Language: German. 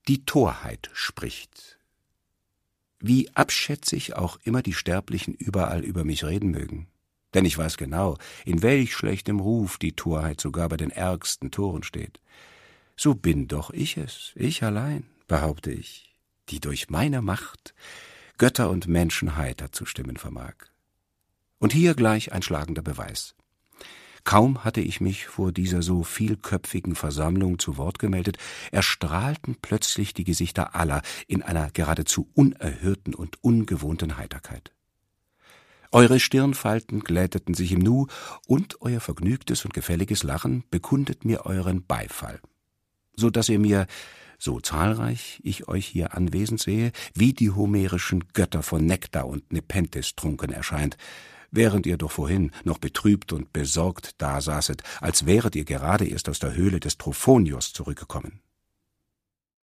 Die Torheit spricht. Wie abschätzig auch immer die Sterblichen überall über mich reden mögen. Denn ich weiß genau, in welch schlechtem Ruf die Torheit sogar bei den ärgsten Toren steht. So bin doch ich es, ich allein, behaupte ich, die durch meine Macht Götter und Menschen heiter zu stimmen vermag. Und hier gleich ein schlagender Beweis. Kaum hatte ich mich vor dieser so vielköpfigen Versammlung zu Wort gemeldet, erstrahlten plötzlich die Gesichter aller in einer geradezu unerhörten und ungewohnten Heiterkeit. Eure Stirnfalten glätteten sich im Nu, und euer vergnügtes und gefälliges Lachen bekundet mir euren Beifall, so dass ihr mir, so zahlreich ich euch hier anwesend sehe, wie die homerischen Götter von Nektar und Nepenthes trunken erscheint, während ihr doch vorhin noch betrübt und besorgt dasaßet, als wäret ihr gerade erst aus der Höhle des Trophonios zurückgekommen.